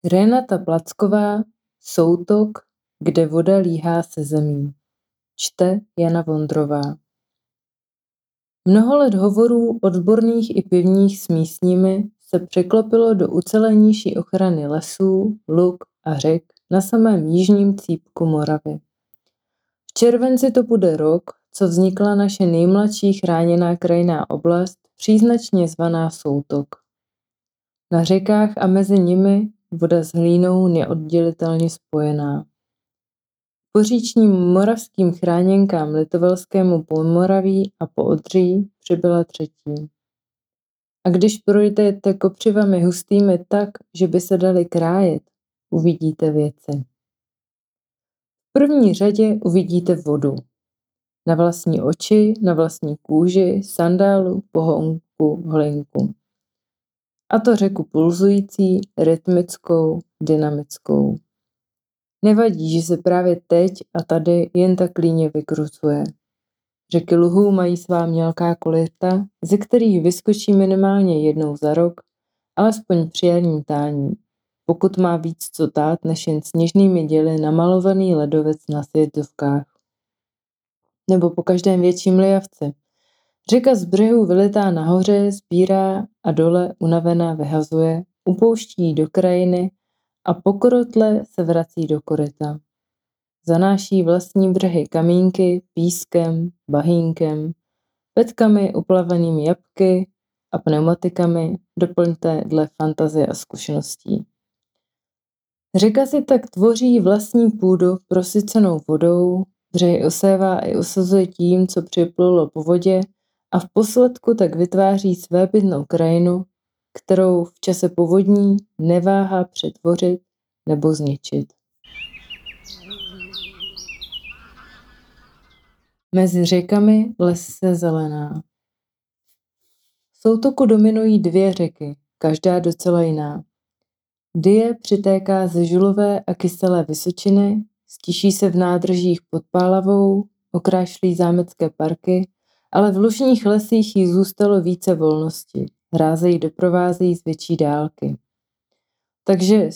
Renata Placková, Soutok, kde voda líhá se zemí. Čte Jana Vondrová. Mnoho let hovorů odborných i pivních s místními se překlopilo do ucelenější ochrany lesů, luk a řek na samém jižním cípku Moravy. V červenci to bude rok, co vznikla naše nejmladší chráněná krajinná oblast, příznačně zvaná Soutok. Na řekách a mezi nimi voda s hlínou neoddělitelně spojená. Poříčním moravským chráněnkám Litovelskému Podmoraví a Poodří přibyla třetí. A když projdete kopřivami hustými tak, že by se daly krájet, uvidíte věci. V první řadě uvidíte vodu. Na vlastní oči, na vlastní kůži, sandálu, pohonku, hlinku. A to řeku pulzující, rytmickou, dynamickou. Nevadí, že se právě teď a tady jen tak líně vykrucuje. Řeky luhů mají svá mělká koryta, ze kterých vyskočí minimálně jednou za rok, alespoň při jarním tání, pokud má víc co tát než jen sněžnými děly namalovaný ledovec na sjezdovkách. Nebo po každém větším lijavci. Řeka z břehu vylitá nahoře, sbírá a dole unavená vyhazuje, upouští do krajiny a pokrotle se vrací do koryta. Zanáší vlastní břehy kamínky, pískem, bahínkem, petkami uplavenými jabky a pneumatikami, doplňte dle fantazie a zkušeností. Řeka si tak tvoří vlastní půdu prosycenou vodou, břehy osévá i osazuje tím, co připlulo po vodě a v posledku tak vytváří svébytnou krajinu, kterou v čase povodní neváhá přetvořit nebo zničit. Mezi řekami les se zelená. V Soutoku dominují dvě řeky, každá docela jiná. Dyje přitéká ze žulové a kyselé vysočiny, stiší se v nádržích pod Pálavou, okrášlí zámecké parky, ale v lužních lesích jí zůstalo více volnosti, hráze ji doprovázejí z větší dálky. Takže